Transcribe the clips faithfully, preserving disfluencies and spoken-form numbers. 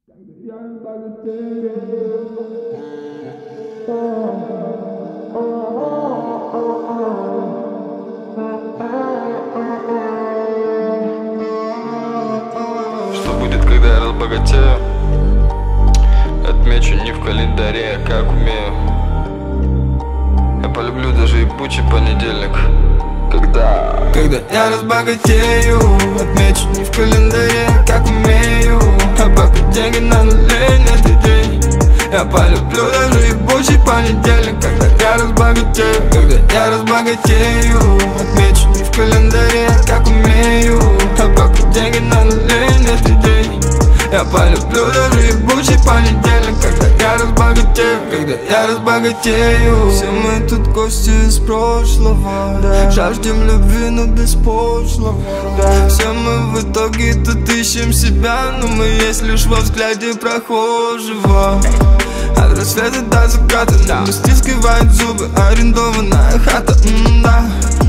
Я разбогатею. Что будет, когда я разбогатею? Отмечу не в календаре, а как умею. Я полюблю даже ебучий понедельник. Когда? Когда я разбогатею, отмечу не в календаре, а как умею. А пока деньги на нуле, нет идей. Я полюблю даже ебучий понедельник. Когда я разбогатею, когда я разбогатею, отмечу не в календаре, а как умею. А пока деньги на нуле, нет идей. Я полюблю даже ебучий понедельник. Когда я разбогатею, когда я разбогатею. Все мы тут гости из прошлого, да. Жаждем любви, но без пошлого, да. Все мы в итоге тут ищем себя, но мы есть лишь во взгляде прохожего. От рассвета до заката, да. Мы стискиваем зубы, арендованная хата, м-да.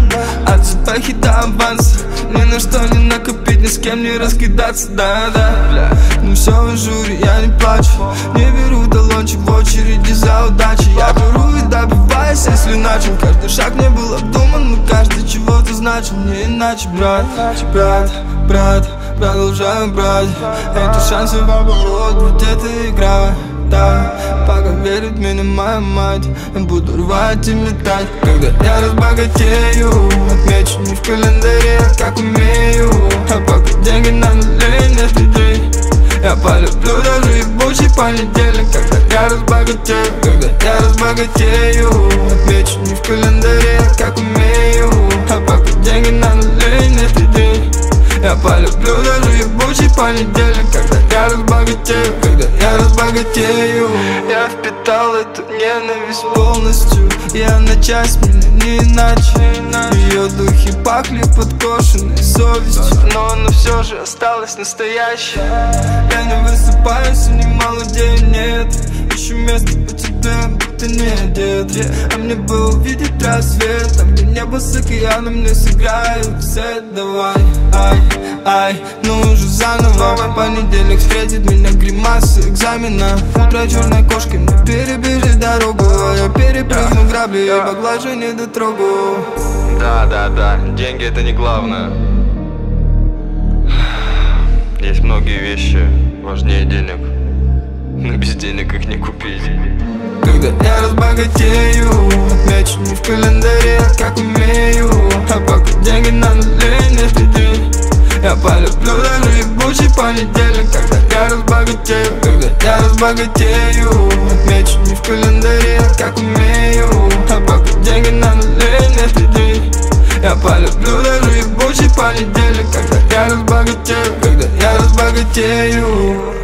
От запахи до аванса, ни на что не накопить, ни с кем не раскидаться, да-да. Ну все в ажуре, я не плачу, не беру талончик в очереди за удачей. Я беру и добиваюсь, если начал. Каждый шаг не был обдуман, но каждый чего-то значил. Не иначе, брат, брат, брат, продолжаю брать эти шансы в оборот, ведь это игра. Да, пока верит в меня моя мать, я буду рвать и метать. Когда я разбогатею, отмечу не в календаре, а как умею. А пока деньги на нуле, нет идей. Я полюблю даже ебучий понедельник. Когда я разбогатею, когда я разбогатею, отмечу не в календаре, а как умею. А пока деньги на нуле, нет идей. Я полюблю даже ебучий понедельник. Когда я разбогатею, когда я разбогатею. Я впитал эту ненависть полностью. Я на часть, меня не иначе. Ее духи пахли подкошенной совестью, но она все же осталась настоящей. Я не высыпаюсь, и немало денег нет. Ищу место потеплее, будто не одет. А мне бы увидеть рассвет, там где небо с океаном мне сыграют сет. Давай, ай, ай, ну уже заново. Понедельник встретит меня гримасы экзамена. Утро черной кошки, мне перебежит дорогу. Я перепрыгну грабли, я поглажу недотрогу. Да, да, да, деньги это не главное. Есть многие вещи важнее денег, но без денег их не купить. Когда я разбогатею, отмечу не в календаре, а как умею. А пока деньги на нуле, нет идей. Я полюблю даже ебучий понедельник. Когда я разбогатею, когда я разбогатею, отмечу не в календаре, а как умею. А пока деньги на нуле, нет идей. Я полюблю даже ебучий понедельник. Когда я разбогатею, когда я разбогатею.